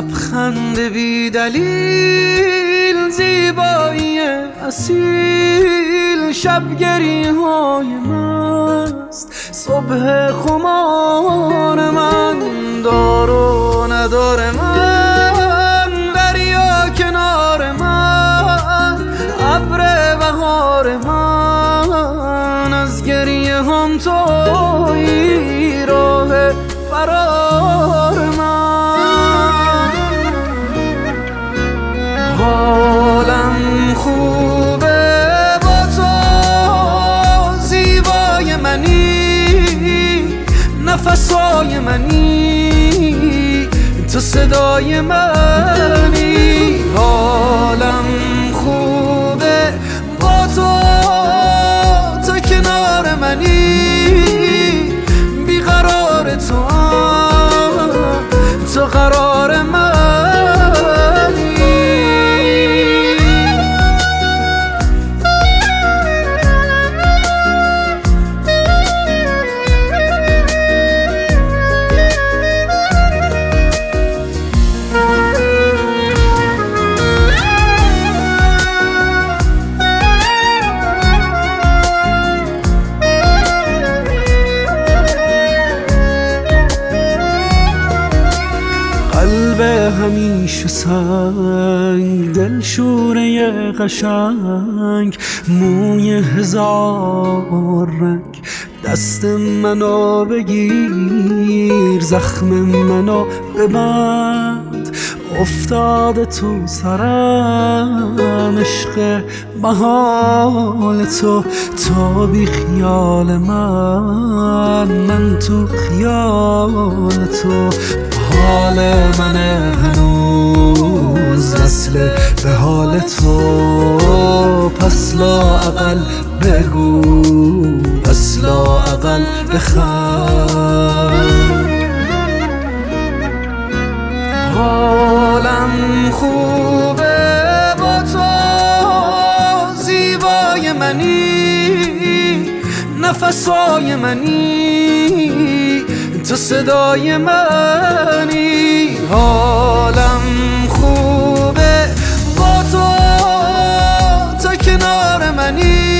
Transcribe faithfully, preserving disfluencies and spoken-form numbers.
لبخند بی دلیل، زیبایی اصیل، شبگری های مست، صبح خمار من، دار و ندار من، دریا کنار من، ابر بهار من، از گریه هم تویی راه فرار من. حالم خوبه با تو، زیبای منی، نفسای منی، تو صدای منی. حالم خوبه با تو، تو کنار منی، بیقرار تو، تو قرار منی. قلب همیشه سنگ، دل شوره قشنگ، موی هزار رنگ، دست منو بگیر، زخم منو ببند، افتاده تو سرم عشق محال تو، تو بی خیال من، من تو خیال تو. حال من هنوز وصل به حال تو، پس لااقل بگو، پس لااقل بخند. حالم خوبه با تو، زیبای منی، نفسای منی، تو صدای منی. حالم خوبه با تو، تو کنار منی،